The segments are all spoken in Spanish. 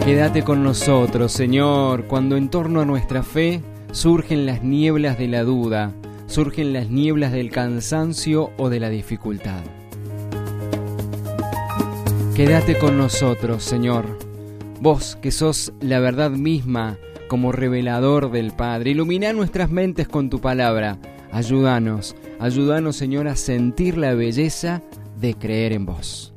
Quédate con nosotros, Señor, cuando en torno a nuestra fe surgen las nieblas de la duda, surgen las nieblas del cansancio o de la dificultad. Quédate con nosotros, Señor, vos que sos la verdad misma como revelador del Padre. Ilumina nuestras mentes con tu palabra. Ayúdanos, Señor, a sentir la belleza de creer en vos.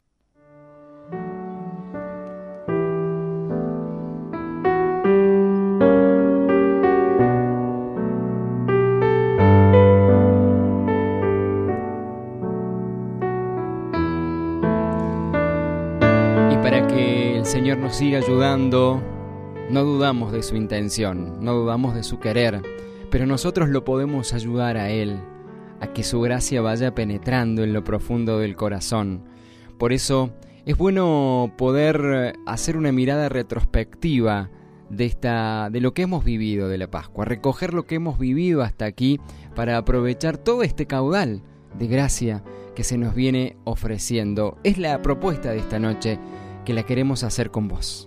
Para que el Señor nos siga ayudando, no dudamos de su intención, no dudamos de su querer, pero nosotros lo podemos ayudar a Él, a que su gracia vaya penetrando en lo profundo del corazón. Por eso es bueno poder hacer una mirada retrospectiva de lo que hemos vivido de la Pascua, recoger lo que hemos vivido hasta aquí para aprovechar todo este caudal de gracia que se nos viene ofreciendo. Es la propuesta de esta noche, que la queremos hacer con vos.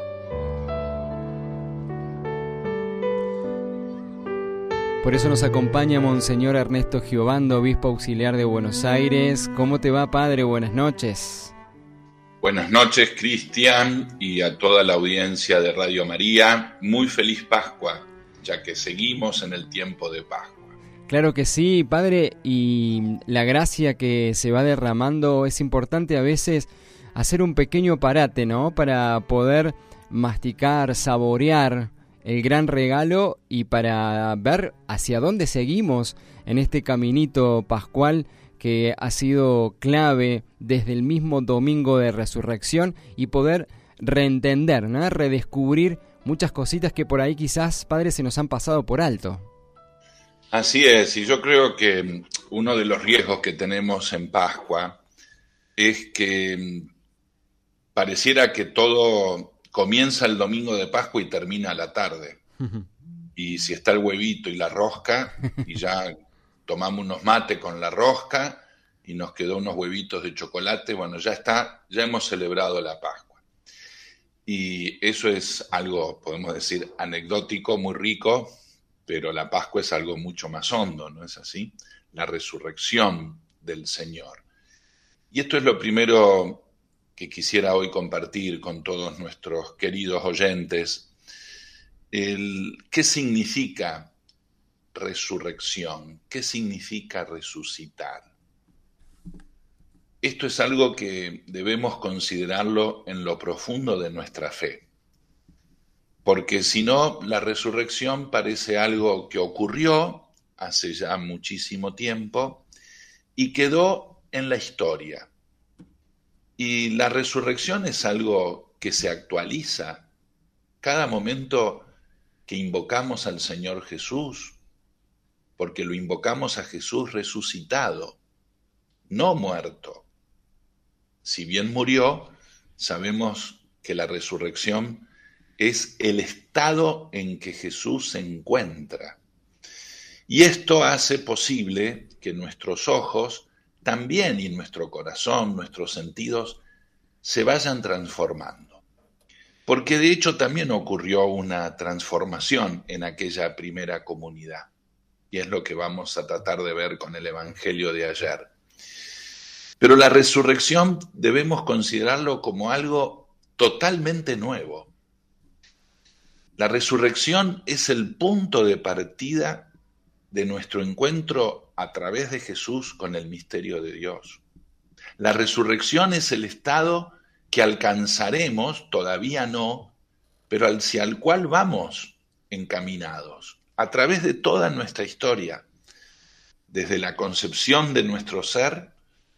Por eso nos acompaña Monseñor Ernesto Giovando, obispo auxiliar de Buenos Aires. ¿Cómo te va, padre? Buenas noches. Buenas noches, Cristian, y a toda la audiencia de Radio María. Muy feliz Pascua, ya que seguimos en el tiempo de Pascua. Claro que sí, padre, y la gracia que se va derramando es importante a veces hacer un pequeño parate, ¿no? Para poder masticar, saborear el gran regalo y para ver hacia dónde seguimos en este caminito pascual que ha sido clave desde el mismo domingo de resurrección y poder reentender, ¿no? Redescubrir muchas cositas que por ahí quizás, padre, se nos han pasado por alto. Así es, y yo creo que uno de los riesgos que tenemos en Pascua es que pareciera que todo comienza el domingo de Pascua y termina a la tarde. Y si está el huevito y la rosca, y ya tomamos unos mates con la rosca y nos quedó unos huevitos de chocolate, bueno, ya está, ya hemos celebrado la Pascua. Y eso es algo, podemos decir, anecdótico, muy rico, pero la Pascua es algo mucho más hondo, ¿no es así? La resurrección del Señor. Y esto es lo primero que quisiera hoy compartir con todos nuestros queridos oyentes. ¿Qué significa resurrección? ¿Qué significa resucitar? Esto es algo que debemos considerarlo en lo profundo de nuestra fe, porque si no, la resurrección parece algo que ocurrió hace ya muchísimo tiempo y quedó en la historia. Y la resurrección es algo que se actualiza cada momento que invocamos al Señor Jesús, porque lo invocamos a Jesús resucitado, no muerto. Si bien murió, sabemos que la resurrección es el estado en que Jesús se encuentra. Y esto hace posible que nuestros ojos también y nuestro corazón, nuestros sentidos, se vayan transformando. Porque de hecho también ocurrió una transformación en aquella primera comunidad. Y es lo que vamos a tratar de ver con el Evangelio de ayer. Pero la resurrección debemos considerarlo como algo totalmente nuevo. La resurrección es el punto de partida de nuestro encuentro a través de Jesús con el misterio de Dios. La resurrección es el estado que alcanzaremos, todavía no, pero hacia el cual vamos encaminados, a través de toda nuestra historia. Desde la concepción de nuestro ser,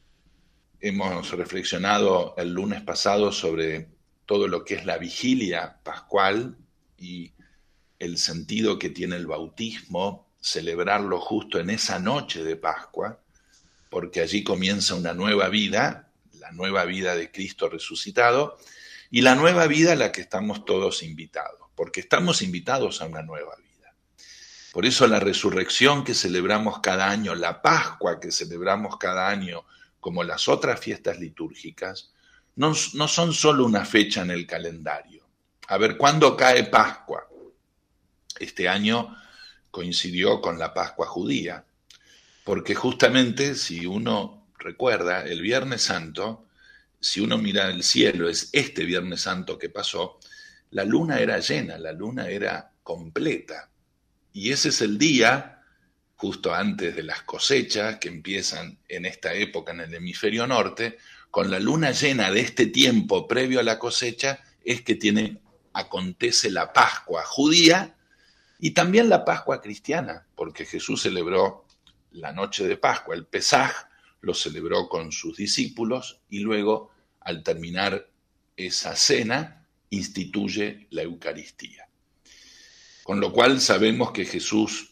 hemos reflexionado el lunes pasado sobre todo lo que es la vigilia pascual y el sentido que tiene el bautismo, celebrarlo justo en esa noche de Pascua, porque allí comienza una nueva vida, la nueva vida de Cristo resucitado, y la nueva vida a la que estamos todos invitados, porque estamos invitados a una nueva vida. Por eso la resurrección que celebramos cada año, la Pascua que celebramos cada año, como las otras fiestas litúrgicas, no son solo una fecha en el calendario, A ver, ¿cuándo cae Pascua? Este año coincidió con la Pascua judía, porque justamente, si uno recuerda, el Viernes Santo, si uno mira el cielo, es este Viernes Santo que pasó, la luna era llena, la luna era completa. Y ese es el día, justo antes de las cosechas, que empiezan en esta época en el hemisferio norte, con la luna llena de este tiempo previo a la cosecha, es que acontece la Pascua judía y también la Pascua cristiana, porque Jesús celebró la noche de Pascua, el Pesaj, lo celebró con sus discípulos y luego, al terminar esa cena, instituye la Eucaristía. Con lo cual sabemos que Jesús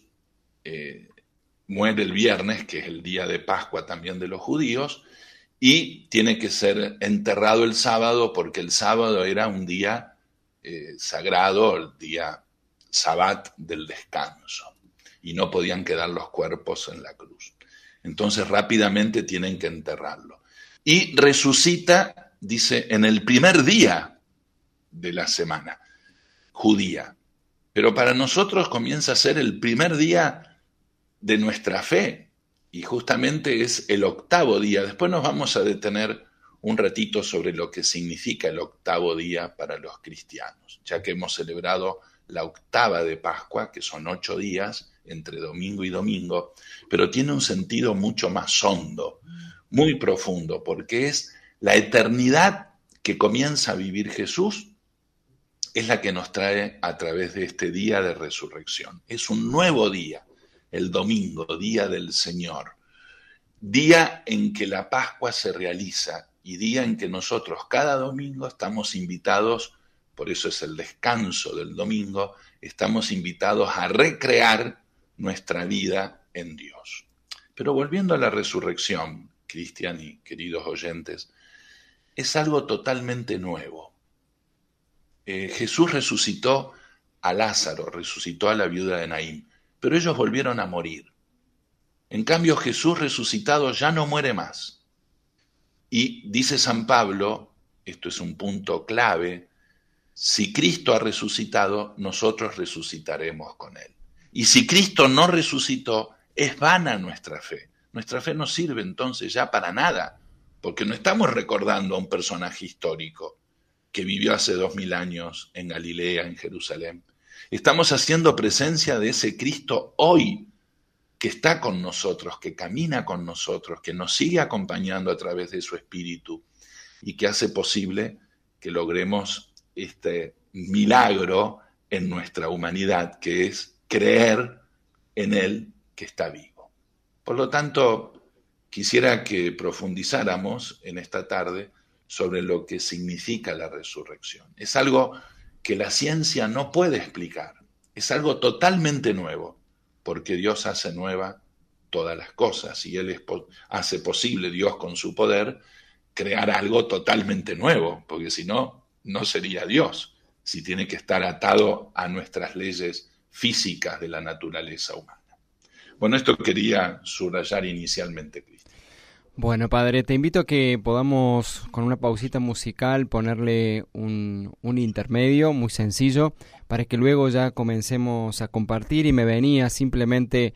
muere el viernes, que es el día de Pascua también de los judíos, y tiene que ser enterrado el sábado, porque el sábado era un día sagrado, el día Sabbat del descanso, y no podían quedar los cuerpos en la cruz. Entonces rápidamente tienen que enterrarlo. Y resucita, dice, en el primer día de la semana judía. Pero para nosotros comienza a ser el primer día de nuestra fe, y justamente es el octavo día. Después nos vamos a detener un ratito sobre lo que significa el octavo día para los cristianos, ya que hemos celebrado la octava de Pascua, que son 8 días entre domingo y domingo, pero tiene un sentido mucho más hondo, muy profundo, porque es la eternidad que comienza a vivir Jesús, es la que nos trae a través de este día de resurrección. Es un nuevo día, el domingo, día del Señor, día en que la Pascua se realiza y día en que nosotros cada domingo estamos invitados, por eso es el descanso del domingo, estamos invitados a recrear nuestra vida en Dios. Pero volviendo a la resurrección, Cristian y queridos oyentes, es algo totalmente nuevo. Jesús resucitó a Lázaro, resucitó a la viuda de Naín, pero ellos volvieron a morir. En cambio, Jesús resucitado ya no muere más. Y dice San Pablo, esto es un punto clave, si Cristo ha resucitado, nosotros resucitaremos con Él. Y si Cristo no resucitó, es vana nuestra fe. Nuestra fe no sirve entonces ya para nada, porque no estamos recordando a un personaje histórico que vivió hace 2000 años en Galilea, en Jerusalén. Estamos haciendo presencia de ese Cristo hoy, que está con nosotros, que camina con nosotros, que nos sigue acompañando a través de su Espíritu y que hace posible que logremos este milagro en nuestra humanidad, que es creer en Él que está vivo. Por lo tanto, quisiera que profundizáramos en esta tarde sobre lo que significa la resurrección. Es algo que la ciencia no puede explicar, es algo totalmente nuevo, porque Dios hace nueva todas las cosas y Él hace posible, Dios con su poder, crear algo totalmente nuevo, porque si no, no sería Dios, si tiene que estar atado a nuestras leyes físicas de la naturaleza humana. Bueno, esto quería subrayar inicialmente, Cristian. Bueno, padre, te invito a que podamos, con una pausita musical, ponerle un intermedio muy sencillo para que luego ya comencemos a compartir. Y me venía simplemente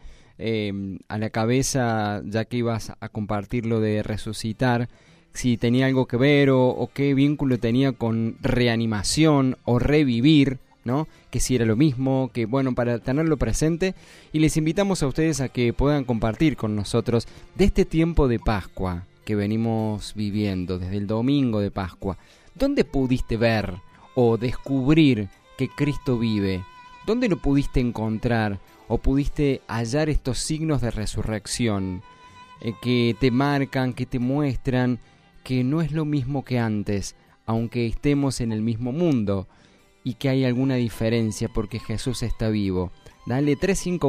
a la cabeza, ya que ibas a compartir lo de resucitar, si tenía algo que ver o qué vínculo tenía con reanimación o revivir, ¿no? Que si era lo mismo, que bueno, para tenerlo presente. Y les invitamos a ustedes a que puedan compartir con nosotros de este tiempo de Pascua que venimos viviendo, desde el domingo de Pascua. ¿Dónde pudiste ver o descubrir que Cristo vive? ¿Dónde lo pudiste encontrar o pudiste hallar estos signos de resurrección que te marcan, que te muestran que no es lo mismo que antes, aunque estemos en el mismo mundo, y que hay alguna diferencia porque Jesús está vivo? Dale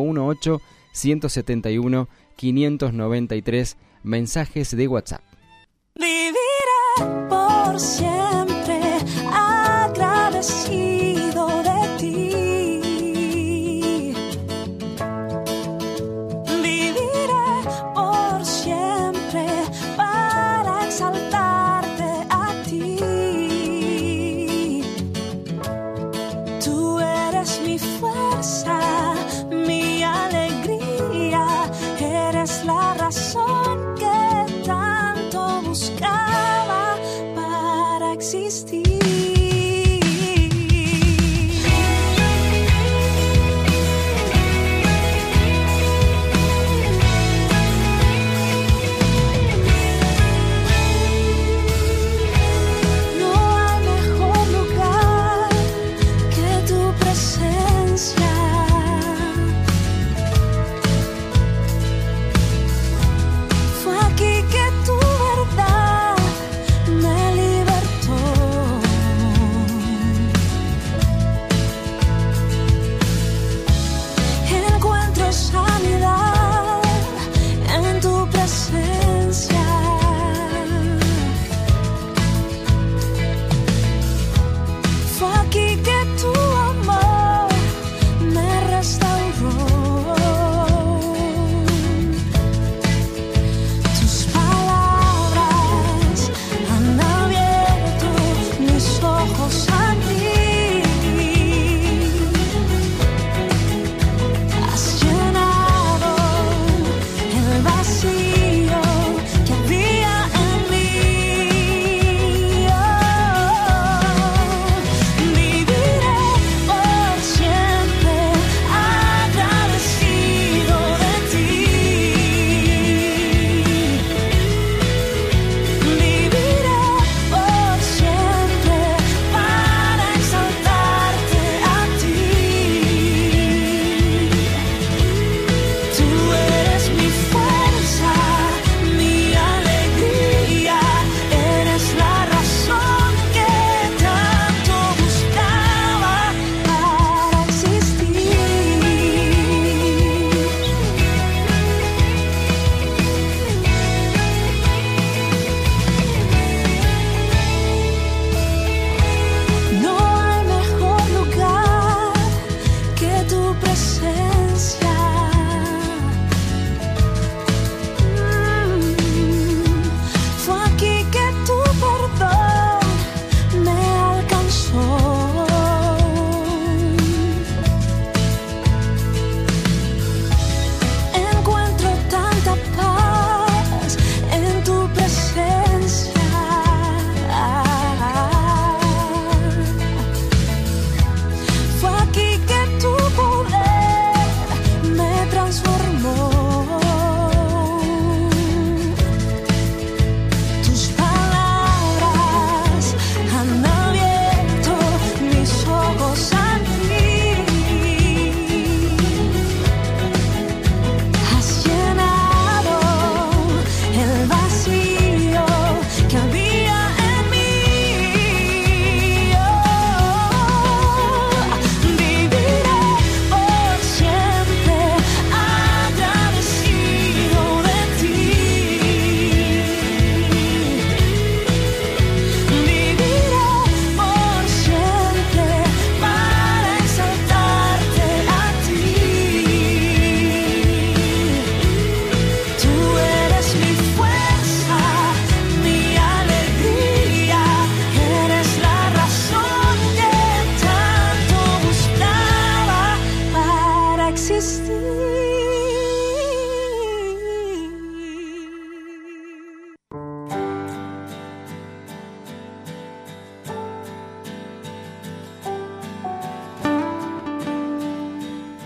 3518-171-593, mensajes de WhatsApp. Viviré por siempre agradecido de ti. Viviré por siempre para exaltarte a ti.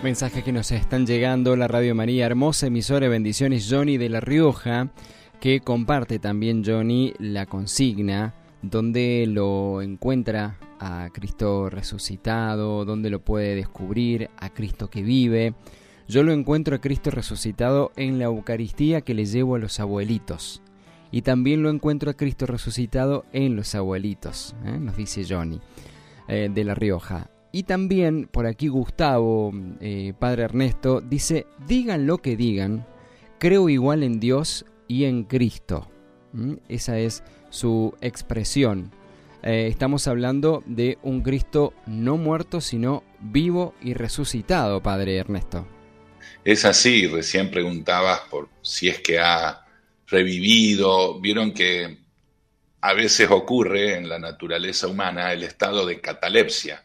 Mensajes que nos están llegando. La Radio María, hermosa emisora, bendiciones. Johnny de La Rioja, que comparte también, Johnny, la consigna donde lo encuentra a Cristo resucitado, donde lo puede descubrir, a Cristo que vive. Yo lo encuentro a Cristo resucitado en la Eucaristía que le llevo a los abuelitos. Y también lo encuentro a Cristo resucitado en los abuelitos, nos dice Johnny, de La Rioja. Y también por aquí Gustavo, Padre Ernesto, dice: digan lo que digan, creo igual en Dios y en Cristo. Esa es su expresión. Estamos hablando de un Cristo no muerto, sino vivo y resucitado, Padre Ernesto. Es así, recién preguntabas por si es que ha revivido. Vieron que a veces ocurre en la naturaleza humana el estado de catalepsia,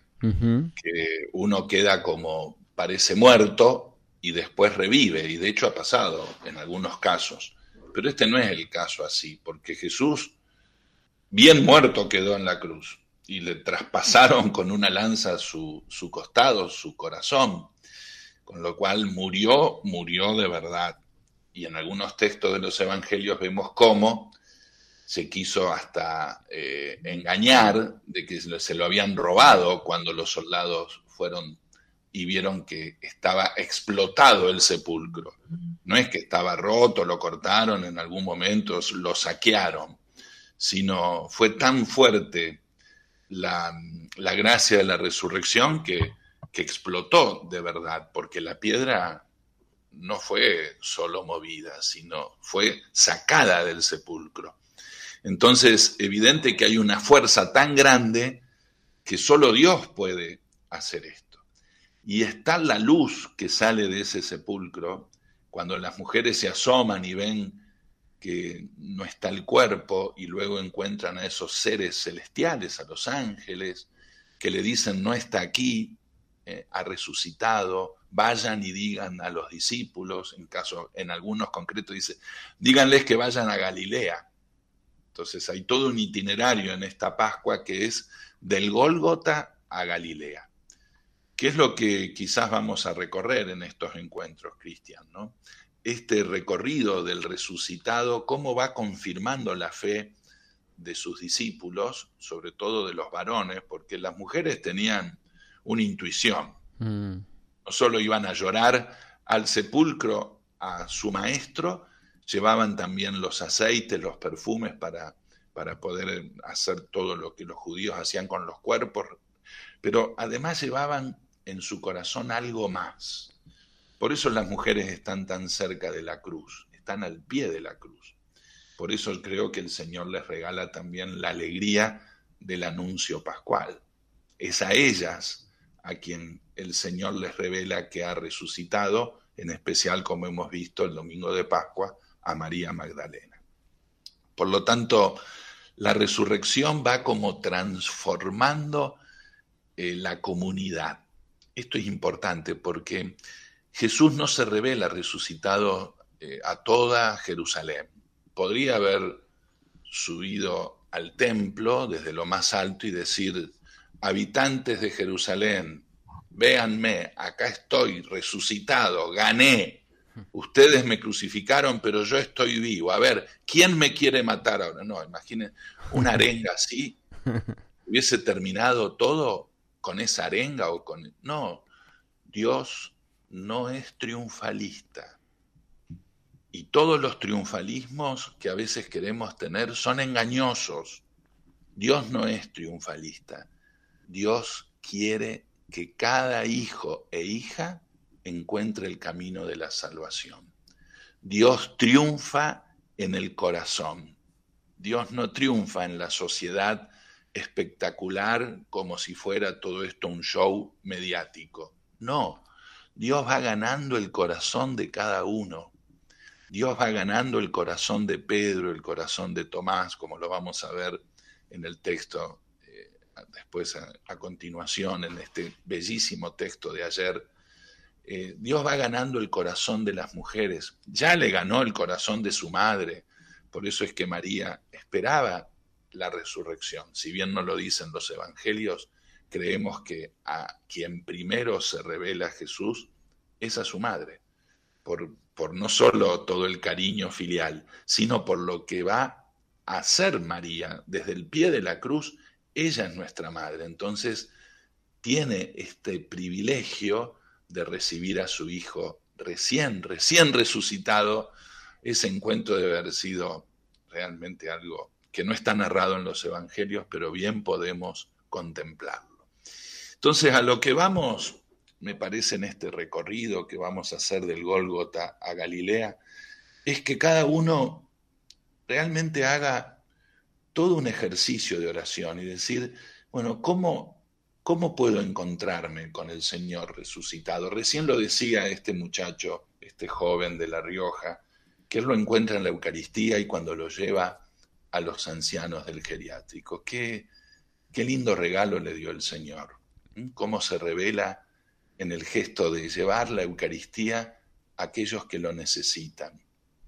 que uno queda como parece muerto y después revive, y de hecho ha pasado en algunos casos. Pero este no es el caso así, porque Jesús bien muerto quedó en la cruz y le traspasaron con una lanza su costado, su corazón, con lo cual murió de verdad. Y en algunos textos de los evangelios vemos cómo se quiso hasta engañar de que se lo habían robado cuando los soldados fueron y vieron que estaba explotado el sepulcro. No es que estaba roto, lo cortaron en algún momento, lo saquearon, sino fue tan fuerte la gracia de la resurrección que explotó de verdad, porque la piedra no fue solo movida, sino fue sacada del sepulcro. Entonces, evidente que hay una fuerza tan grande que solo Dios puede hacer esto. Y está la luz que sale de ese sepulcro, cuando las mujeres se asoman y ven que no está el cuerpo, y luego encuentran a esos seres celestiales, a los ángeles, que le dicen: no está aquí, ha resucitado, vayan y digan a los discípulos, en algunos concretos dice: díganles que vayan a Galilea. Entonces hay todo un itinerario en esta Pascua que es del Gólgota a Galilea. ¿Qué es lo que quizás vamos a recorrer en estos encuentros, Cristian, ¿no? Este recorrido del resucitado, cómo va confirmando la fe de sus discípulos, sobre todo de los varones, porque las mujeres tenían una intuición. No solo iban a llorar al sepulcro a su maestro, llevaban también los aceites, los perfumes para poder hacer todo lo que los judíos hacían con los cuerpos, pero además llevaban en su corazón algo más. Por eso las mujeres están tan cerca de la cruz, están al pie de la cruz. Por eso creo que el Señor les regala también la alegría del anuncio pascual. Es a ellas a quien el Señor les revela que ha resucitado, en especial, como hemos visto el domingo de Pascua, a María Magdalena. Por lo tanto, la resurrección va como transformando la comunidad. Esto es importante porque Jesús no se revela resucitado a toda Jerusalén. Podría haber subido al templo desde lo más alto y decir: habitantes de Jerusalén, véanme, acá estoy resucitado, gané. Ustedes me crucificaron, pero yo estoy vivo. A ver, ¿quién me quiere matar ahora? No, imaginen una arenga así. ¿Hubiese terminado todo con esa arenga o con...? No, Dios no es triunfalista. Y todos los triunfalismos que a veces queremos tener son engañosos. Dios no es triunfalista. Dios quiere que cada hijo e hija encuentre el camino de la salvación. Dios triunfa en el corazón. Dios no triunfa en la sociedad espectacular como si fuera todo esto un show mediático. No, Dios va ganando el corazón de cada uno. Dios va ganando el corazón de Pedro, el corazón de Tomás, como lo vamos a ver en el texto después a continuación, en este bellísimo texto de ayer. Dios va ganando el corazón de las mujeres, ya le ganó el corazón de su madre, por eso es que María esperaba la resurrección. Si bien no lo dicen los evangelios, creemos que a quien primero se revela Jesús es a su madre, por no solo todo el cariño filial, sino por lo que va a hacer María desde el pie de la cruz. Ella es nuestra madre, entonces tiene este privilegio de recibir a su hijo recién resucitado. Ese encuentro debe haber sido realmente algo que no está narrado en los evangelios, pero bien podemos contemplarlo. Entonces, a lo que vamos, me parece, en este recorrido que vamos a hacer del Gólgota a Galilea, es que cada uno realmente haga todo un ejercicio de oración y decir, bueno, ¿cómo puedo encontrarme con el Señor resucitado? Recién lo decía este muchacho, este joven de La Rioja, que él lo encuentra en la Eucaristía y cuando lo lleva a los ancianos del geriátrico. Qué lindo regalo le dio el Señor. Cómo se revela en el gesto de llevar la Eucaristía a aquellos que lo necesitan.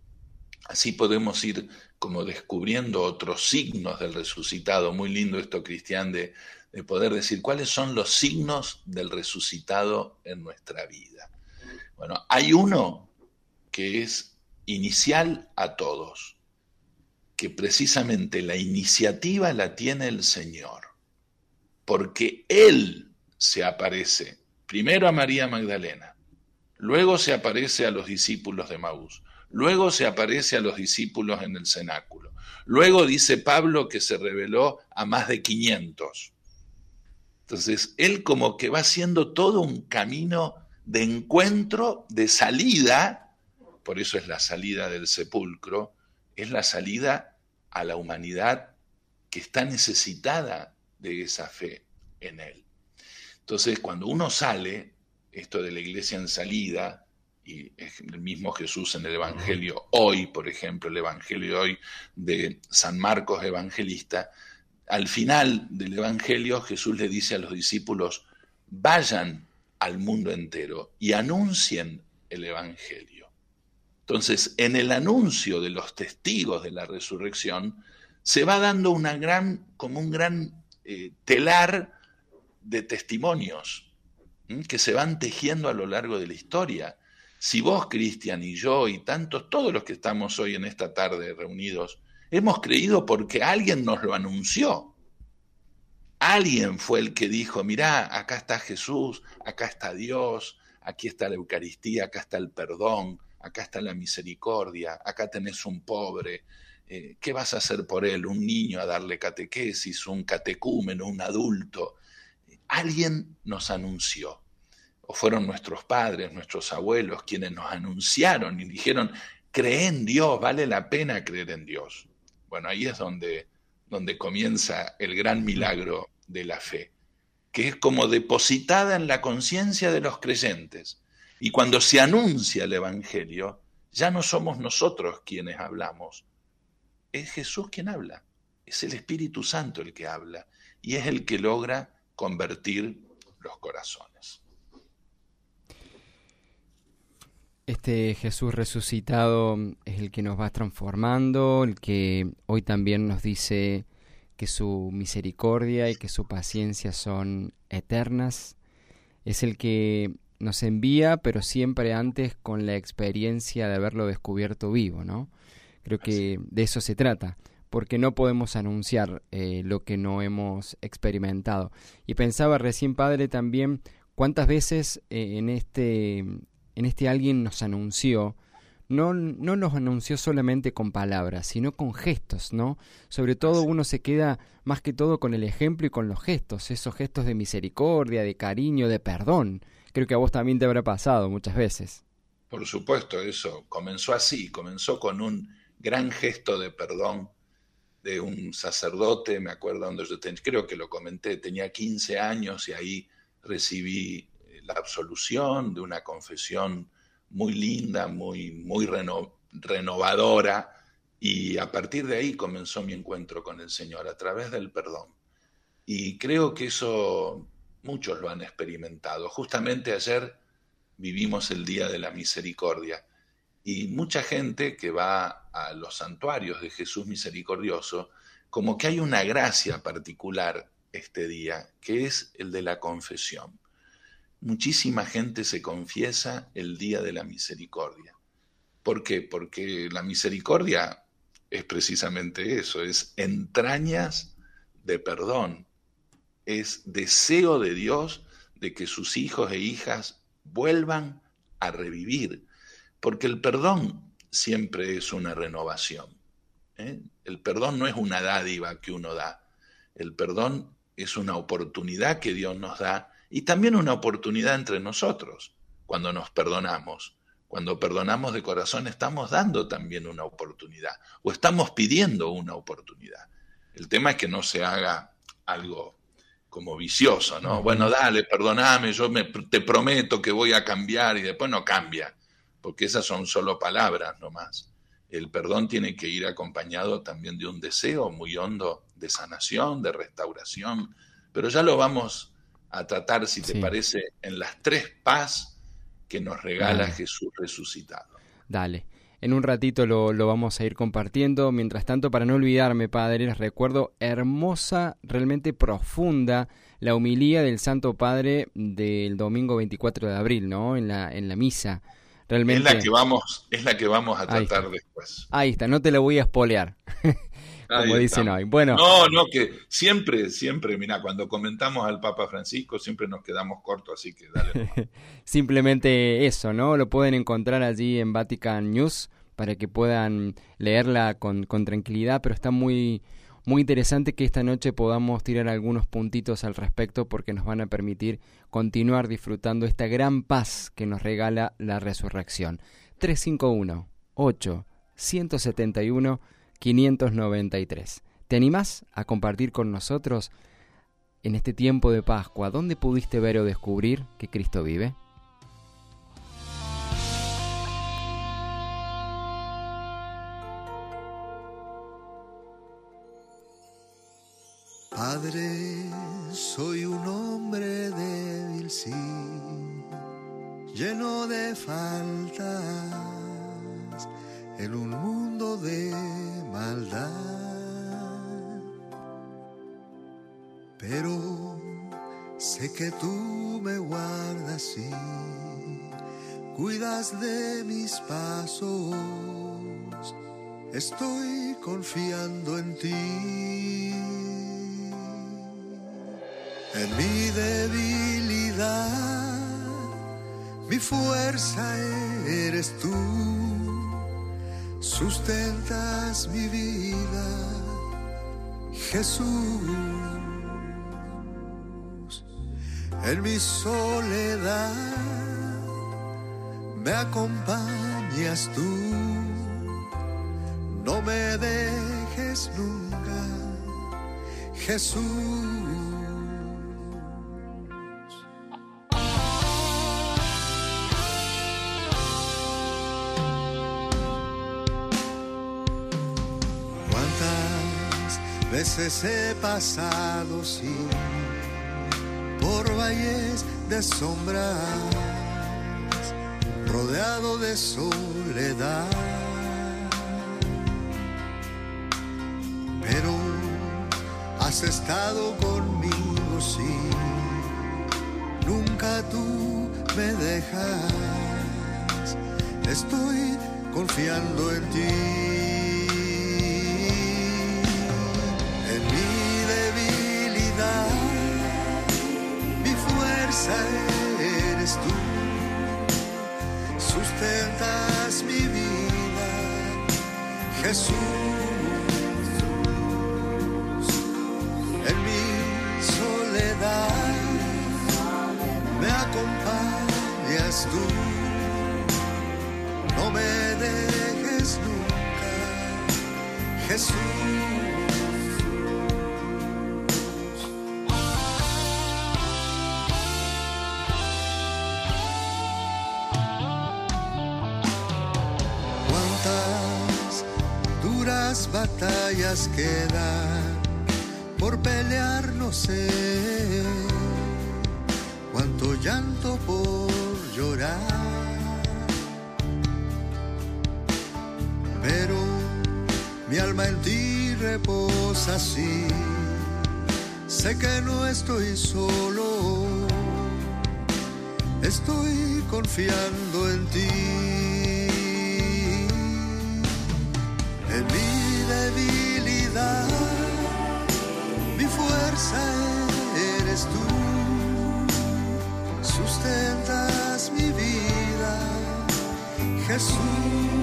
Así podemos ir como descubriendo otros signos del resucitado. Muy lindo esto, Cristian, de poder decir cuáles son los signos del resucitado en nuestra vida. Bueno, hay uno que es inicial a todos, que precisamente la iniciativa la tiene el Señor, porque Él se aparece primero a María Magdalena, luego se aparece a los discípulos de Maús, luego se aparece a los discípulos en el cenáculo, luego dice Pablo que se reveló a más de 500. Entonces, Él como que va haciendo todo un camino de encuentro, de salida. Por eso es la salida del sepulcro, es la salida a la humanidad que está necesitada de esa fe en Él. Entonces, cuando uno sale, esto de la iglesia en salida, y es el mismo Jesús en el Evangelio hoy, por ejemplo, el Evangelio hoy de San Marcos Evangelista, al final del Evangelio Jesús le dice a los discípulos, vayan al mundo entero y anuncien el Evangelio. Entonces, en el anuncio de los testigos de la resurrección, se va dando un gran telar de testimonios que se van tejiendo a lo largo de la historia. Si vos, Cristian, y yo, y todos los que estamos hoy en esta tarde reunidos, hemos creído porque alguien nos lo anunció. Alguien fue el que dijo, mirá, acá está Jesús, acá está Dios, aquí está la Eucaristía, acá está el perdón, acá está la misericordia, acá tenés un pobre, ¿qué vas a hacer por él? Un niño a darle catequesis, un catecúmeno, un adulto. Alguien nos anunció, o fueron nuestros padres, nuestros abuelos, quienes nos anunciaron y dijeron, cree en Dios, vale la pena creer en Dios. Bueno, ahí es donde comienza el gran milagro de la fe, que es como depositada en la conciencia de los creyentes. Y cuando se anuncia el Evangelio, ya no somos nosotros quienes hablamos, es Jesús quien habla, es el Espíritu Santo el que habla, y es el que logra convertir los corazones. Este Jesús resucitado es el que nos va transformando, el que hoy también nos dice que su misericordia y que su paciencia son eternas. Es el que nos envía, pero siempre antes con la experiencia de haberlo descubierto vivo, ¿no? Creo que de eso se trata, porque no podemos anunciar lo que no hemos experimentado. Y pensaba recién, Padre, también cuántas veces en este alguien nos anunció, no nos anunció solamente con palabras, sino con gestos, ¿no? Sobre todo uno se queda más que todo con el ejemplo y con los gestos, esos gestos de misericordia, de cariño, de perdón. Creo que a vos también te habrá pasado muchas veces. Por supuesto, eso comenzó así, comenzó con un gran gesto de perdón de un sacerdote, me acuerdo donde yo creo que lo comenté, tenía 15 años y ahí recibí la absolución de una confesión muy linda, muy renovadora, y a partir de ahí comenzó mi encuentro con el Señor, a través del perdón. Y creo que eso muchos lo han experimentado. Justamente ayer vivimos el Día de la Misericordia, y mucha gente que va a los santuarios de Jesús Misericordioso, como que hay una gracia particular este día, que es el de la confesión. muchísima gente se confiesa el día de la misericordia. ¿Por qué? Porque la misericordia es precisamente eso, es entrañas de perdón, es deseo de Dios de que sus hijos e hijas vuelvan a revivir, porque el perdón siempre es una renovación. El perdón no es una dádiva que uno da, el perdón es una oportunidad que Dios nos da y también una oportunidad entre nosotros cuando nos perdonamos. Cuando perdonamos de corazón estamos dando también una oportunidad o estamos pidiendo una oportunidad. El tema es que no se haga algo como vicioso, ¿no? Bueno, dale, perdoname, te prometo que voy a cambiar y después no cambia, porque esas son solo palabras nomás. El perdón tiene que ir acompañado también de un deseo muy hondo de sanación, de restauración, pero ya lo vamos a tratar, si te parece, en las 3 paz que nos regala Jesús resucitado. Dale. En un ratito lo vamos a ir compartiendo. Mientras tanto, para no olvidarme, Padre, les recuerdo, hermosa, realmente profunda, la homilía del Santo Padre del domingo 24 de abril, ¿no? En la misa. Realmente, es la que vamos a tratar después. Ahí está, no te la voy a espolear, como dicen hoy. Bueno. No, que siempre, mirá, cuando comentamos al Papa Francisco siempre nos quedamos cortos, así que dale. Simplemente eso, ¿no? Lo pueden encontrar allí en Vatican News para que puedan leerla con tranquilidad, pero está muy, muy interesante que esta noche podamos tirar algunos puntitos al respecto porque nos van a permitir continuar disfrutando esta gran paz que nos regala la resurrección. 351-8-171-593. ¿Te animás a compartir con nosotros en este tiempo de Pascua? ¿Dónde pudiste ver o descubrir que Cristo vive? Padre, soy un hombre débil, sí, lleno de faltas, en un mundo de maldad. Pero sé que tú me guardas y cuidas de mis pasos. Estoy confiando en ti. En mi debilidad, mi fuerza eres tú. Sustentas mi vida, Jesús. En mi soledad me acompañas tú. No me dejes nunca, Jesús. Veces he pasado, sí, por valles de sombras, rodeado de soledad. Pero has estado conmigo, sí, nunca tú me dejas. Estoy confiando en ti. Mi fuerza eres tú, sustentas mi vida, Jesús. En mi soledad me acompañas tú, no me dejes nunca, Jesús. Batallas quedan por pelear, no sé cuánto llanto por llorar, pero mi alma en ti reposa, sí, sé que no estoy solo, estoy confiando en ti. En mi debilidad, mi fuerza eres tú. Sustentas mi vida, Jesús.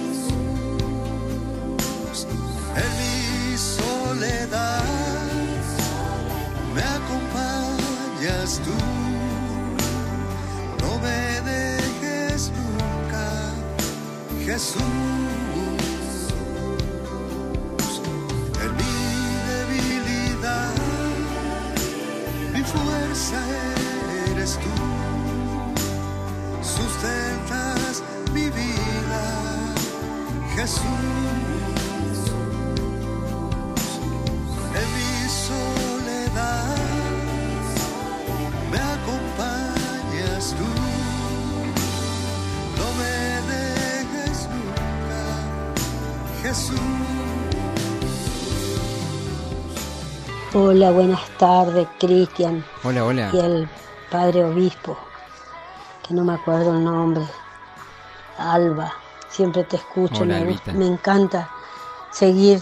En mi soledad me acompañas tú. No me dejes nunca, Jesús. En mi debilidad, mi fuerza eres tú. Sustentas mi vida, Jesús. En mi soledad me acompañas tú. No me dejes nunca, Jesús. Hola, buenas tardes, Cristian. Hola, hola. Y el padre obispo, que no me acuerdo el nombre, Alba. Siempre te escucho, Hola, Albita. me encanta seguir.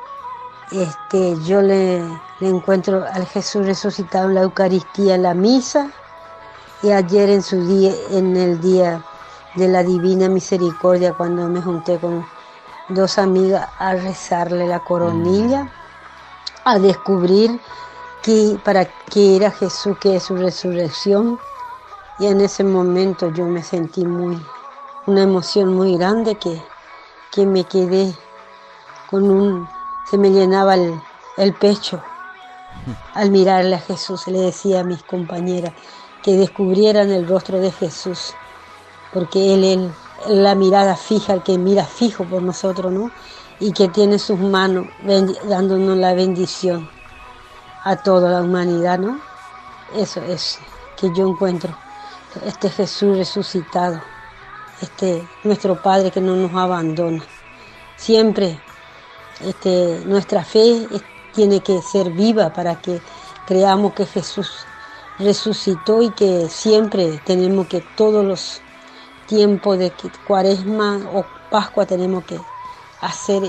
Yo le encuentro al Jesús resucitado en la Eucaristía, en la misa, y ayer en el día de la Divina Misericordia, cuando me junté con dos amigas a rezarle la coronilla, a descubrir para qué era Jesús, qué es su resurrección. Y en ese momento yo me sentí una emoción muy grande que me quedé se me llenaba el pecho al mirarle a Jesús. Le decía a mis compañeras que descubrieran el rostro de Jesús, porque Él la mirada fija, el que mira fijo por nosotros, ¿no? Y que tiene sus manos dándonos la bendición a toda la humanidad, ¿no? Eso es que yo encuentro, este Jesús resucitado, nuestro Padre que no nos abandona. Siempre nuestra fe tiene que ser viva para que creamos que Jesús resucitó, y que siempre tenemos que, todos los tiempos de Cuaresma o Pascua, tenemos que hacer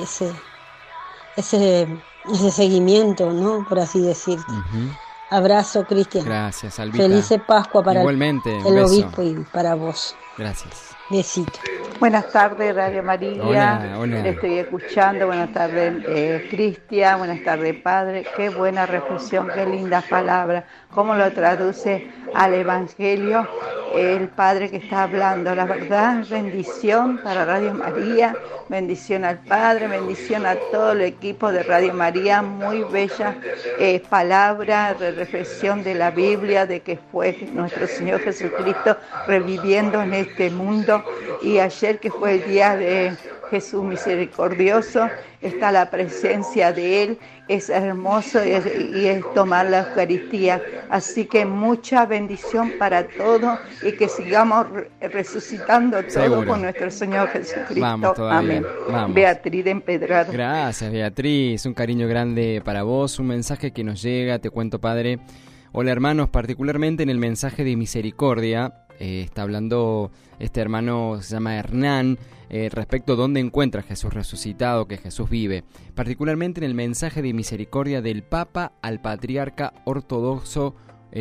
ese seguimiento, ¿no? Por así decir. Ujú. Abrazo, Cristian. Gracias, Albita. Feliz Pascua para Igualmente, un el beso. obispo y para vos. Gracias. Besito. Buenas tardes, Radio María. Hola, hola. Le estoy escuchando. Buenas tardes, Cristian. Buenas tardes, Padre. Qué buena reflexión, qué lindas palabras. Cómo lo traduce al Evangelio el Padre que está hablando. La verdad, bendición para Radio María, bendición al Padre, bendición a todo el equipo de Radio María. Muy bella palabra de reflexión de la Biblia, de que fue nuestro Señor Jesucristo reviviendo en este mundo. Y ayer, que fue el día de Jesús misericordioso, está la presencia de Él. Es hermoso y es tomar la Eucaristía. Así que mucha bendición para todos, y que sigamos resucitando todos Seguro. con nuestro Señor Jesucristo. Vamos todavía. Amén. Vamos. Beatriz de Empedrado. Gracias, Beatriz. Un cariño grande para vos. Un mensaje que nos llega, te cuento, Padre. Hola, hermanos, particularmente en el mensaje de misericordia. Está hablando este hermano, se llama Hernán, respecto a dónde encuentra Jesús resucitado, que Jesús vive. Particularmente en el mensaje de misericordia del Papa al patriarca ortodoxo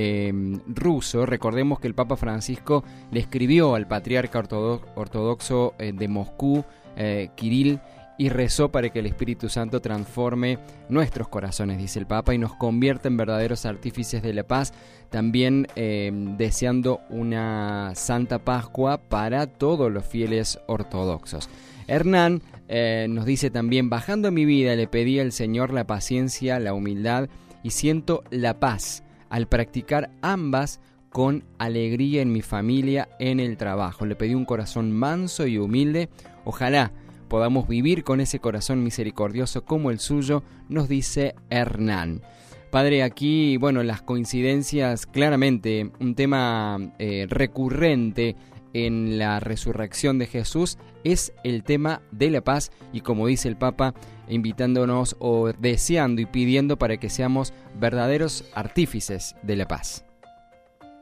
ruso. Recordemos que el Papa Francisco le escribió al patriarca ortodoxo de Moscú, Kirill, y rezó para que el Espíritu Santo transforme nuestros corazones, dice el Papa, y nos convierta en verdaderos artífices de la paz, también deseando una Santa Pascua para todos los fieles ortodoxos. Hernán nos dice también: bajando a mi vida le pedí al Señor la paciencia, la humildad, y siento la paz al practicar ambas con alegría en mi familia, en el trabajo. Le pedí un corazón manso y humilde. Ojalá podamos vivir con ese corazón misericordioso como el suyo, nos dice Hernán. Padre, aquí, bueno, las coincidencias, claramente un tema recurrente en la resurrección de Jesús es el tema de la paz, y como dice el Papa, invitándonos o deseando y pidiendo para que seamos verdaderos artífices de la paz.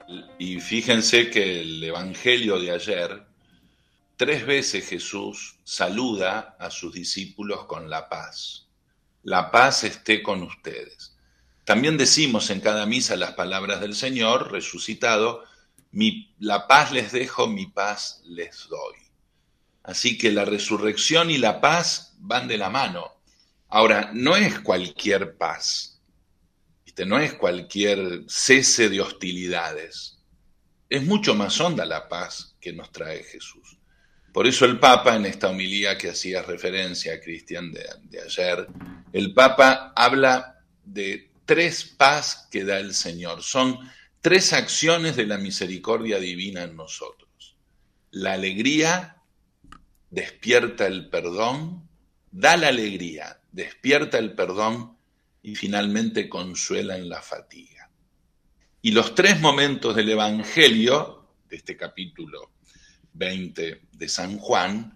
Y fíjense que el Evangelio de ayer, 3 veces Jesús saluda a sus discípulos con la paz. La paz esté con ustedes. También decimos en cada misa las palabras del Señor resucitado, la paz les dejo, mi paz les doy. Así que la resurrección y la paz van de la mano. Ahora, no es cualquier paz, ¿viste? No es cualquier cese de hostilidades. Es mucho más honda la paz que nos trae Jesús. Por eso el Papa, en esta homilía que hacía referencia, Cristian, de ayer, el Papa habla de 3 paz que da el Señor. Son 3 acciones de la misericordia divina en nosotros. La alegría despierta el perdón, da la alegría, despierta el perdón y finalmente consuela en la fatiga. Y los 3 momentos del Evangelio, de este capítulo 20 de San Juan,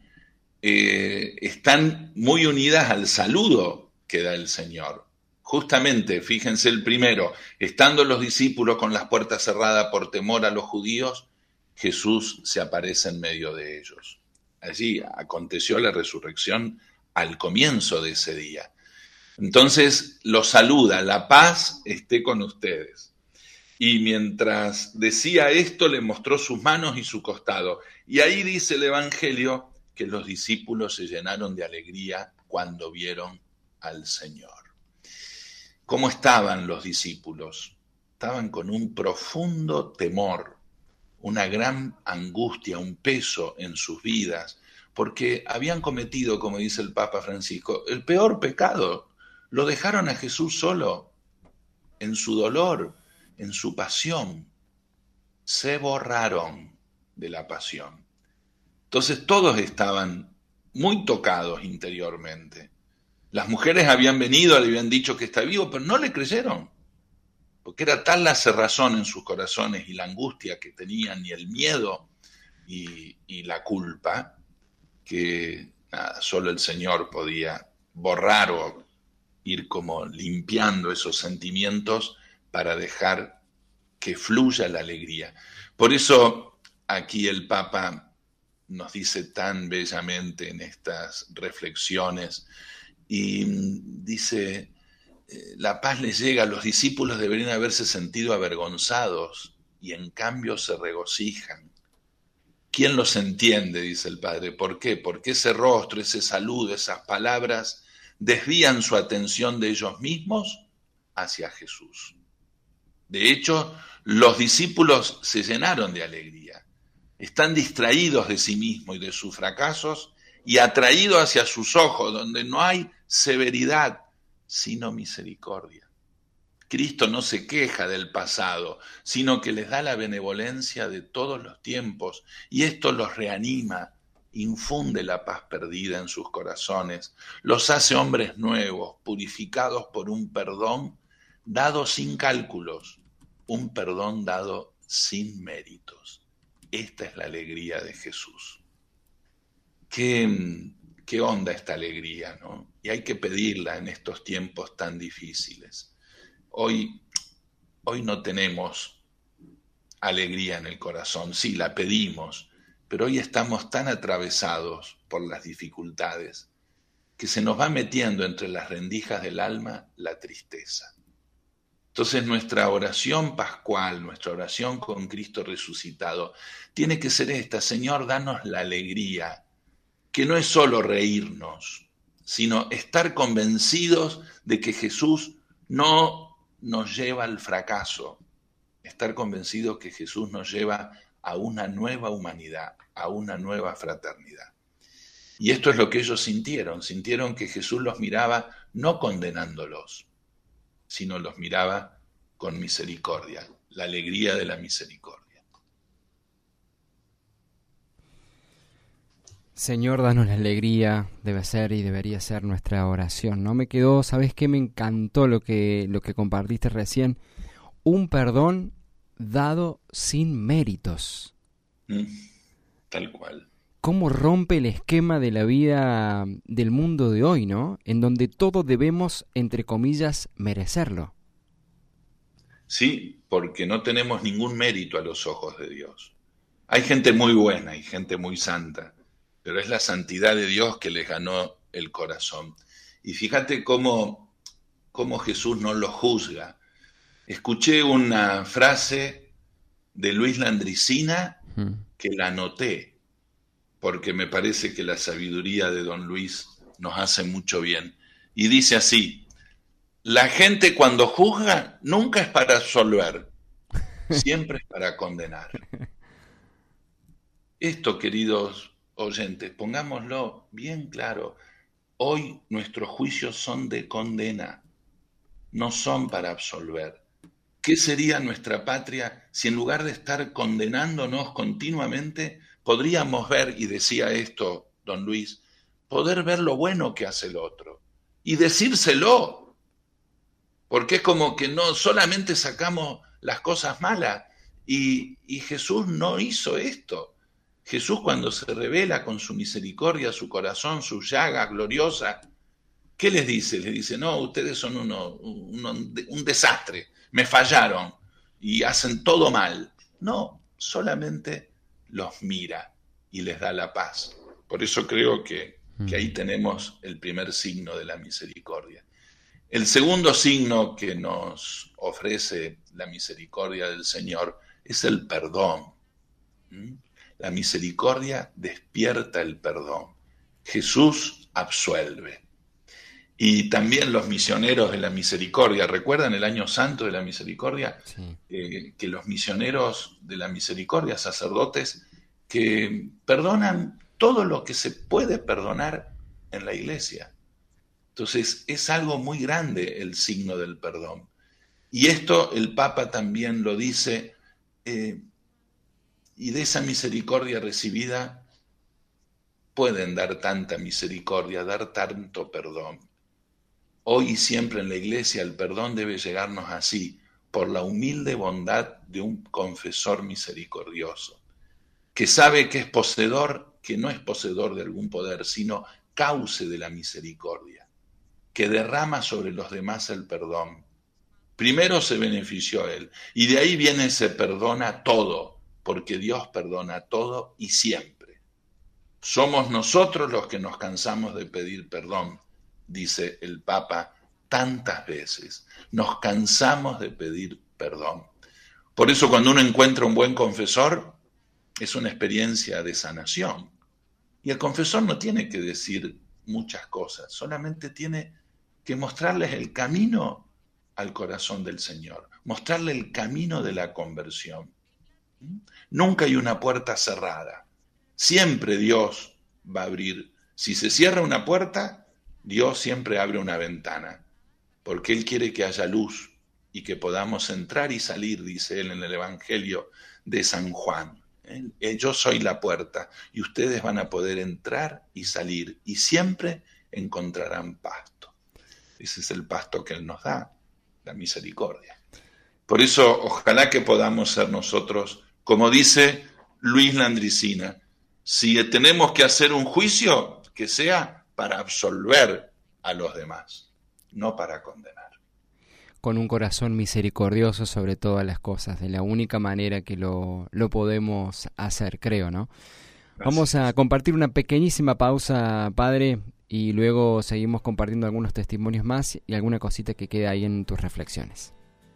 están muy unidas al saludo que da el Señor. Justamente, fíjense el primero, estando los discípulos con las puertas cerradas por temor a los judíos, Jesús se aparece en medio de ellos. Allí aconteció la resurrección al comienzo de ese día. Entonces los saluda, la paz esté con ustedes. Y mientras decía esto, le mostró sus manos y su costado. Y ahí dice el Evangelio que los discípulos se llenaron de alegría cuando vieron al Señor. ¿Cómo estaban los discípulos? Estaban con un profundo temor, una gran angustia, un peso en sus vidas, porque habían cometido, como dice el Papa Francisco, el peor pecado. Lo dejaron a Jesús solo, en su dolor, en su pasión. Se borraron de la pasión. Entonces todos estaban muy tocados interiormente. Las mujeres habían venido, le habían dicho que está vivo, pero no le creyeron, porque era tal la cerrazón en sus corazones y la angustia que tenían y el miedo y la culpa, que solo el Señor podía borrar o ir como limpiando esos sentimientos para dejar que fluya la alegría. Por eso aquí el Papa nos dice tan bellamente en estas reflexiones y dice, la paz les llega, los discípulos deberían haberse sentido avergonzados y en cambio se regocijan. ¿Quién los entiende?, dice el Padre. ¿Por qué? Porque ese rostro, ese saludo, esas palabras desvían su atención de ellos mismos hacia Jesús. De hecho, los discípulos se llenaron de alegría. Están distraídos de sí mismos y de sus fracasos y atraídos hacia sus ojos, donde no hay severidad, sino misericordia. Cristo no se queja del pasado, sino que les da la benevolencia de todos los tiempos, y esto los reanima, infunde la paz perdida en sus corazones, los hace hombres nuevos, purificados por un perdón dado sin cálculos, un perdón dado sin méritos. Esta es la alegría de Jesús. Qué honda esta alegría, ¿no? Y hay que pedirla en estos tiempos tan difíciles. Hoy no tenemos alegría en el corazón, sí, la pedimos, pero hoy estamos tan atravesados por las dificultades que se nos va metiendo entre las rendijas del alma la tristeza. Entonces nuestra oración pascual, nuestra oración con Cristo resucitado, tiene que ser esta: Señor, danos la alegría, que no es solo reírnos, sino estar convencidos de que Jesús no nos lleva al fracaso, estar convencidos que Jesús nos lleva a una nueva humanidad, a una nueva fraternidad. Y esto es lo que ellos sintieron que Jesús los miraba no condenándolos, sino los miraba con misericordia, la alegría de la misericordia. Señor, danos la alegría, debe ser y debería ser nuestra oración. No me quedó, ¿sabes qué? Me encantó lo que compartiste recién. Un perdón dado sin méritos. Tal cual. ¿Cómo rompe el esquema de la vida del mundo de hoy, ¿no? En donde todos debemos, entre comillas, merecerlo. ¿sí? Porque no tenemos ningún mérito a los ojos de Dios. Hay gente muy buena y gente muy santa, pero es la santidad de Dios que les ganó el corazón. Y fíjate cómo Jesús no los juzga. Escuché una frase de Luis Landricina que la anoté, porque me parece que la sabiduría de don Luis nos hace mucho bien. Y dice así: la gente cuando juzga nunca es para absolver, siempre es para condenar. Esto, queridos oyentes, pongámoslo bien claro. Hoy nuestros juicios son de condena, no son para absolver. ¿Qué sería nuestra patria si en lugar de estar condenándonos continuamente, podríamos ver, y decía esto don Luis, poder ver lo bueno que hace el otro y decírselo? Porque es como que no solamente sacamos las cosas malas, y Jesús no hizo esto. Jesús, cuando se revela con su misericordia, su corazón, su llaga gloriosa, ¿qué les dice? Les dice: no, ustedes son un desastre, me fallaron y hacen todo mal. No, solamente los mira y les da la paz. Por eso creo que ahí tenemos el primer signo de la misericordia. El segundo signo que nos ofrece la misericordia del Señor es el perdón. La misericordia despierta el perdón. Jesús absuelve. Y también los misioneros de la misericordia, ¿recuerdan el año santo de la misericordia? Sí. Que los misioneros de la misericordia, sacerdotes, que perdonan todo lo que se puede perdonar en la iglesia. Entonces es algo muy grande el signo del perdón. Y esto el Papa también lo dice, y de esa misericordia recibida pueden dar tanta misericordia, dar tanto perdón. Hoy y siempre en la iglesia el perdón debe llegarnos así, por la humilde bondad de un confesor misericordioso, que sabe que es poseedor, que no es poseedor de algún poder, sino cauce de la misericordia, que derrama sobre los demás el perdón. Primero se benefició él, y de ahí viene ese perdona todo, porque Dios perdona todo y siempre. Somos nosotros los que nos cansamos de pedir perdón, dice el Papa tantas veces. Nos cansamos de pedir perdón. Por eso cuando uno encuentra un buen confesor, es una experiencia de sanación. Y el confesor no tiene que decir muchas cosas, solamente tiene que mostrarles el camino al corazón del Señor, mostrarle el camino de la conversión. Nunca hay una puerta cerrada. Siempre Dios va a abrir. Si se cierra una puerta, Dios siempre abre una ventana, porque Él quiere que haya luz y que podamos entrar y salir, dice Él en el Evangelio de San Juan. Yo soy la puerta y ustedes van a poder entrar y salir y siempre encontrarán pasto. Ese es el pasto que Él nos da, la misericordia. Por eso, ojalá que podamos ser nosotros, como dice Luis Landricina, si tenemos que hacer un juicio, que sea para absolver a los demás, no para condenar. Con un corazón misericordioso sobre todas las cosas, de la única manera que lo podemos hacer, creo, ¿no? Gracias. Vamos a compartir una pequeñísima pausa, Padre, y luego seguimos compartiendo algunos testimonios más y alguna cosita que quede ahí en tus reflexiones.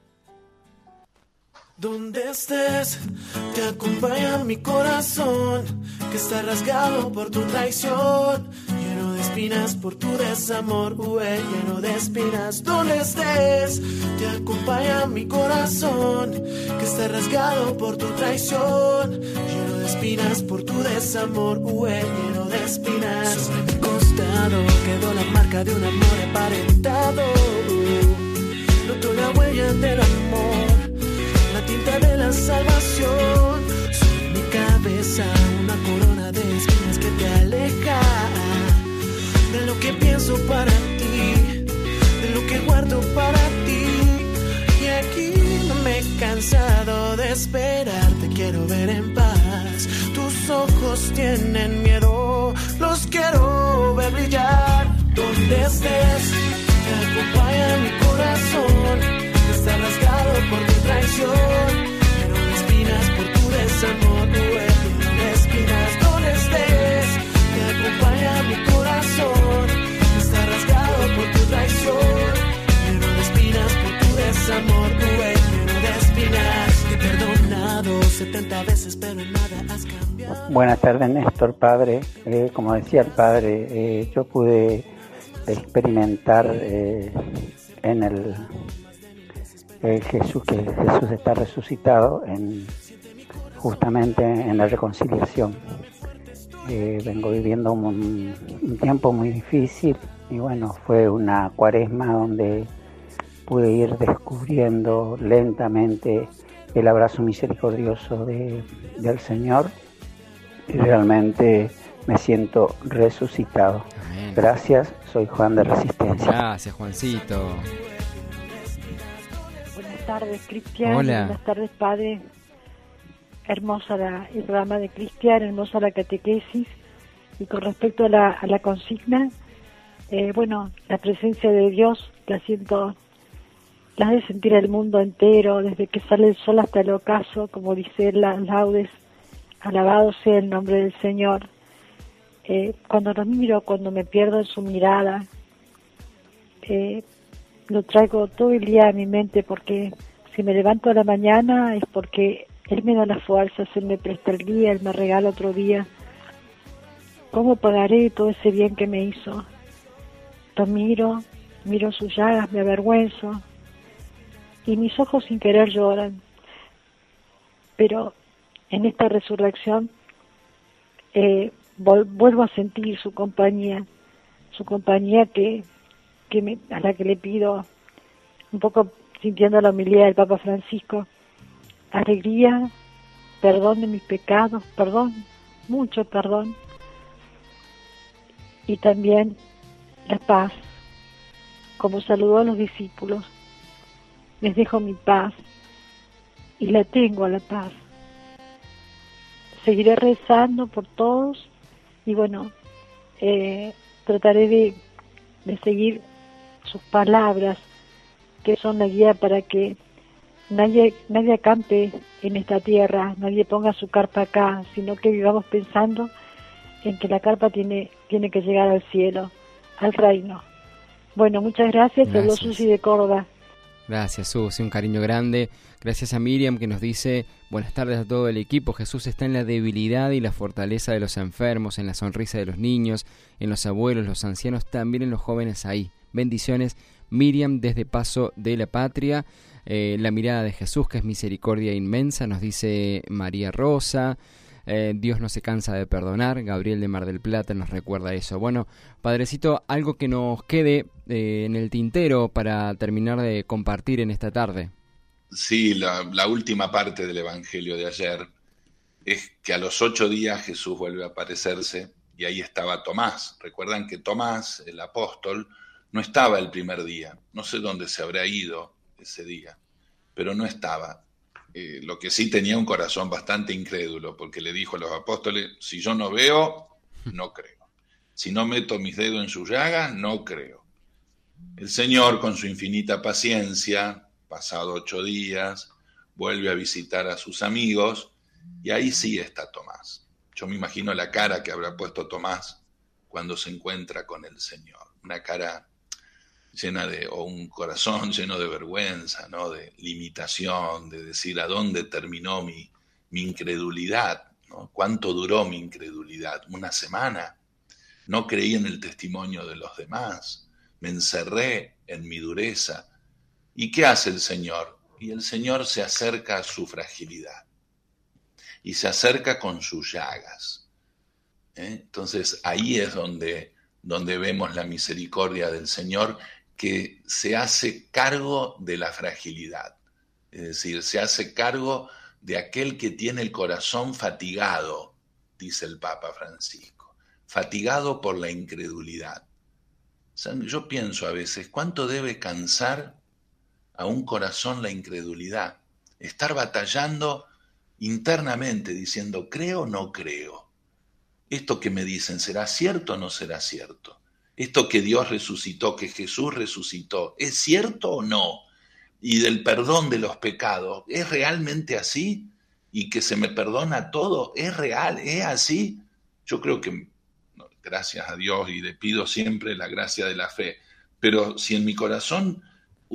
Donde estés, te acompaña mi corazón, que está rasgado por tu traición, lleno de espinas por tu desamor, lleno de espinas. Donde estés, te acompaña mi corazón, que está rasgado por tu traición, lleno de espinas por tu desamor, lleno de espinas. Sobre mi costado quedó la marca de un amor aparentado, noto la huella del amor, la tinta de la salvación. Sobre mi cabeza una corona de espinas que te aleja de lo que pienso para ti, de lo que guardo para ti. Y aquí no me he cansado de esperar, te quiero ver en paz. Tus ojos tienen miedo, los quiero ver brillar. Donde estés, te acompaña mi corazón, está rasgado por tu veces, pero en nada has cambiado. Buenas tardes, Néstor, padre. Como decía el padre, yo pude experimentar en el Jesús, que Jesús está resucitado justamente en la reconciliación. Vengo viviendo un tiempo muy difícil y bueno, fue una cuaresma donde pude ir descubriendo lentamente el abrazo misericordioso del Señor y realmente me siento resucitado. Amén. Gracias, soy Juan de Resistencia. Gracias, Juancito. Buenas tardes, Cristian. Hola. Buenas tardes, padre. Hermosa el programa de Cristian, hermosa la catequesis. Y con respecto a la consigna, bueno, la presencia de Dios la siento, la de sentir el mundo entero, desde que sale el sol hasta el ocaso, como dice las laudes, alabado sea el nombre del Señor. Cuando lo miro, cuando me pierdo en su mirada, lo traigo todo el día a mi mente, porque si me levanto a la mañana es porque Él me da las fuerzas, Él me presta el día, Él me regala otro día. ¿Cómo pagaré todo ese bien que me hizo? Lo miro sus llagas, me avergüenzo, y mis ojos sin querer lloran. Pero en esta resurrección vuelvo a sentir su compañía a la que le pido, un poco sintiendo la humildad del Papa Francisco, alegría, perdón de mis pecados, perdón, mucho perdón, y también la paz, como saludó a los discípulos. Les dejo mi paz y la tengo a la paz. Seguiré rezando por todos y bueno, trataré de seguir sus palabras, que son la guía para que nadie acampe en esta tierra, nadie ponga su carpa acá, sino que vivamos pensando en que la carpa tiene que llegar al cielo, al reino. Bueno, muchas gracias. Habló Susi de Córdoba. Gracias, Susi, un cariño grande. Gracias a Miriam, que nos dice: buenas tardes a todo el equipo. Jesús está en la debilidad y la fortaleza de los enfermos, en la sonrisa de los niños, en los abuelos, los ancianos, también en los jóvenes ahí. Bendiciones, Miriam, desde Paso de la Patria. La mirada de Jesús, que es misericordia inmensa, nos dice María Rosa. Dios no se cansa de perdonar. Gabriel de Mar del Plata nos recuerda eso. Bueno, Padrecito, algo que nos quede en el tintero para terminar de compartir en esta tarde. Sí, la última parte del Evangelio de ayer es que a los 8 días Jesús vuelve a aparecerse y ahí estaba Tomás. Recuerdan que Tomás, el apóstol, no estaba el primer día. No sé dónde se habrá ido ese día, pero no estaba. Lo que sí tenía un corazón bastante incrédulo, porque le dijo a los apóstoles: si yo no veo, no creo. Si no meto mis dedos en su llaga, no creo. El Señor, con su infinita paciencia, pasado 8 días, vuelve a visitar a sus amigos, y ahí sí está Tomás. Yo me imagino la cara que habrá puesto Tomás cuando se encuentra con el Señor. Una cara llena o un corazón lleno de vergüenza, ¿no? De limitación, de decir a dónde terminó mi incredulidad, ¿no? ¿Cuánto duró mi incredulidad? ¿Una semana? No creí en el testimonio de los demás, me encerré en mi dureza. ¿Y qué hace el Señor? Y el Señor se acerca a su fragilidad y se acerca con sus llagas. Entonces ahí es donde vemos la misericordia del Señor, que se hace cargo de la fragilidad, es decir, se hace cargo de aquel que tiene el corazón fatigado, dice el Papa Francisco, fatigado por la incredulidad. O sea, yo pienso a veces, ¿cuánto debe cansar a un corazón la incredulidad? Estar batallando internamente, diciendo, ¿creo o no creo? ¿Esto que me dicen será cierto o no será cierto? Esto que Dios resucitó, que Jesús resucitó, ¿es cierto o no? Y del perdón de los pecados, ¿es realmente así? Y que se me perdona todo, ¿es real? ¿Es así? Yo creo que, gracias a Dios, y le pido siempre la gracia de la fe, pero si en mi corazón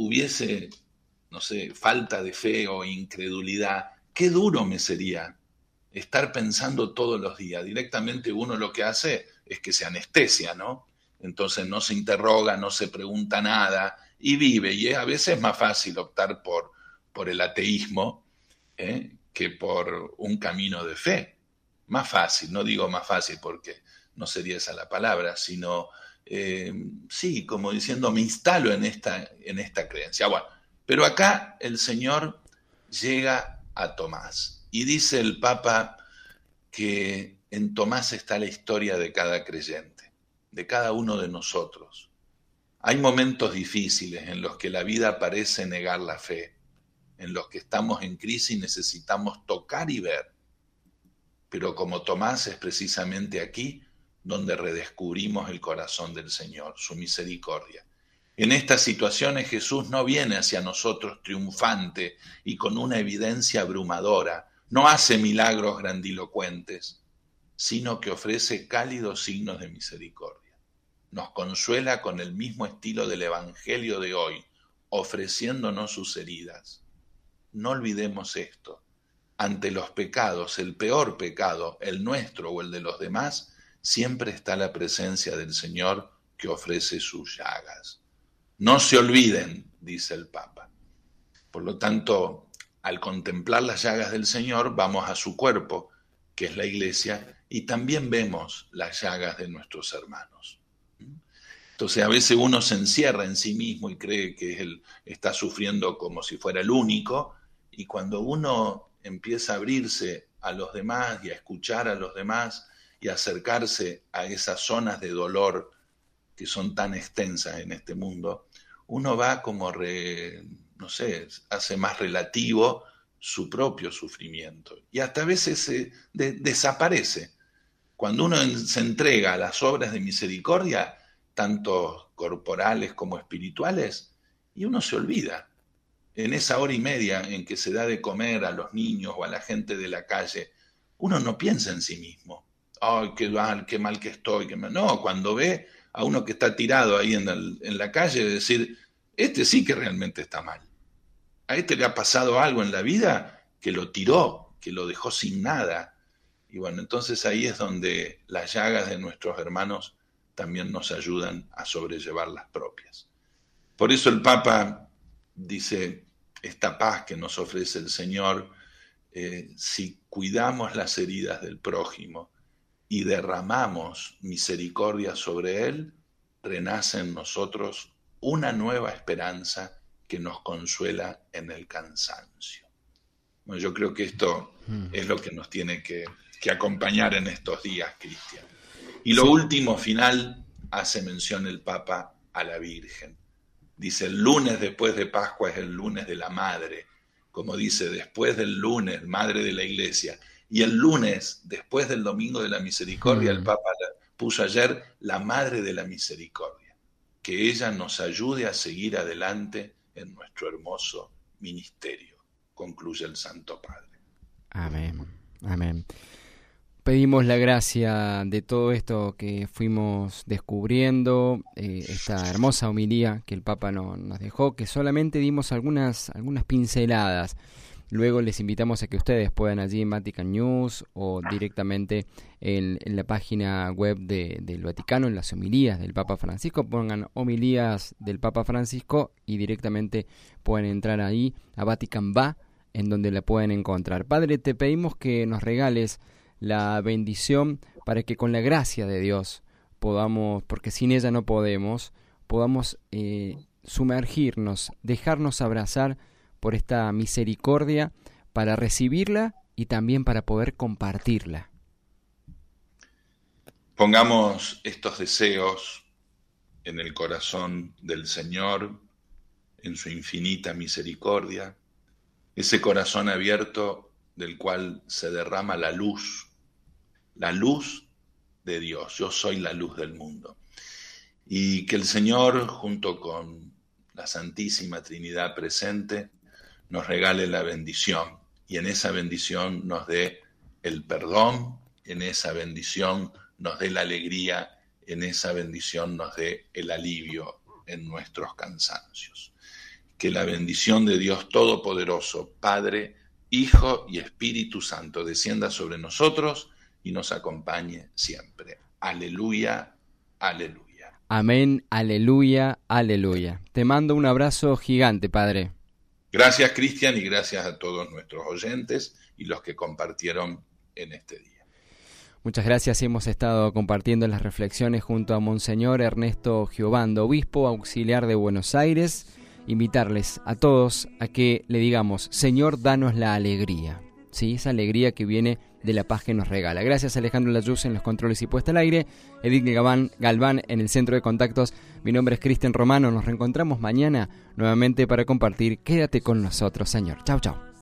hubiese, no sé, falta de fe o incredulidad, qué duro me sería estar pensando todos los días. Directamente uno lo que hace es que se anestesia, ¿no? Entonces no se interroga, no se pregunta nada y vive. Y a veces es más fácil optar por el ateísmo que por un camino de fe. Más fácil, no digo más fácil porque no sería esa la palabra, sino sí, como diciendo, me instalo en esta creencia. Bueno, pero acá el Señor llega a Tomás y dice el Papa que en Tomás está la historia de cada creyente, de cada uno de nosotros. Hay momentos difíciles en los que la vida parece negar la fe, en los que estamos en crisis y necesitamos tocar y ver. Pero como Tomás es precisamente aquí donde redescubrimos el corazón del Señor, su misericordia. En estas situaciones Jesús no viene hacia nosotros triunfante y con una evidencia abrumadora, no hace milagros grandilocuentes, sino que ofrece cálidos signos de misericordia. Nos consuela con el mismo estilo del Evangelio de hoy, ofreciéndonos sus heridas. No olvidemos esto. Ante los pecados, el peor pecado, el nuestro o el de los demás, siempre está la presencia del Señor que ofrece sus llagas. No se olviden, dice el Papa. Por lo tanto, al contemplar las llagas del Señor, vamos a su cuerpo, que es la Iglesia, y también vemos las llagas de nuestros hermanos. Entonces, a veces uno se encierra en sí mismo y cree que él está sufriendo como si fuera el único, y cuando uno empieza a abrirse a los demás y a escuchar a los demás y a acercarse a esas zonas de dolor que son tan extensas en este mundo, uno va como, hace más relativo su propio sufrimiento. Y hasta a veces desaparece. Cuando uno se entrega a las obras de misericordia, tanto corporales como espirituales, y uno se olvida. En esa hora y media en que se da de comer a los niños o a la gente de la calle, uno no piensa en sí mismo. ¡Ay, qué mal que estoy! No, cuando ve a uno que está tirado ahí en la calle, decir, este sí que realmente está mal. A este le ha pasado algo en la vida que lo tiró, que lo dejó sin nada. Y bueno, entonces ahí es donde las llagas de nuestros hermanos también nos ayudan a sobrellevar las propias. Por eso el Papa dice, esta paz que nos ofrece el Señor, si cuidamos las heridas del prójimo y derramamos misericordia sobre él, renace en nosotros una nueva esperanza que nos consuela en el cansancio. Bueno, yo creo que esto es lo que nos tiene que acompañar en estos días, Cristian. Y lo último, final, hace mención el Papa a la Virgen. Dice, el lunes después de Pascua es el lunes de la Madre, como dice, después del lunes, Madre de la Iglesia. Y el lunes, después del Domingo de la Misericordia, el Papa puso ayer la Madre de la Misericordia. Que ella nos ayude a seguir adelante en nuestro hermoso ministerio, concluye el Santo Padre. Amén, amén. Pedimos la gracia de todo esto que fuimos descubriendo, esta hermosa homilía que el Papa nos dejó, que solamente dimos algunas pinceladas. Luego les invitamos a que ustedes puedan allí en Vatican News o directamente en la página web del Vaticano, en las homilías del Papa Francisco, pongan homilías del Papa Francisco y directamente pueden entrar ahí a Vatican Va, en donde la pueden encontrar. Padre, te pedimos que nos regales la bendición para que con la gracia de Dios podamos, porque sin ella no podemos sumergirnos, dejarnos abrazar por esta misericordia para recibirla y también para poder compartirla. Pongamos estos deseos en el corazón del Señor, en su infinita misericordia, ese corazón abierto del cual se derrama la luz de Dios. Yo soy la luz del mundo. Y que el Señor, junto con la Santísima Trinidad presente, nos regale la bendición, y en esa bendición nos dé el perdón, en esa bendición nos dé la alegría, en esa bendición nos dé el alivio en nuestros cansancios. Que la bendición de Dios Todopoderoso, Padre, Hijo y Espíritu Santo, descienda sobre nosotros y nos acompañe siempre. Aleluya, aleluya. Amén, aleluya, aleluya. Te mando un abrazo gigante, Padre. Gracias, Cristian, y gracias a todos nuestros oyentes y los que compartieron en este día. Muchas gracias. Hemos estado compartiendo las reflexiones junto a Monseñor Ernesto Giovando, obispo auxiliar de Buenos Aires. Invitarles a todos a que le digamos: Señor, danos la alegría, ¿sí? Esa alegría que viene de la paz que nos regala. Gracias, Alejandro Layuz en los controles y puesta al aire, Edith Galván en el centro de contactos. Mi nombre es Cristian Romano. Nos reencontramos mañana nuevamente para compartir. Quédate con nosotros, Señor. Chau, chau.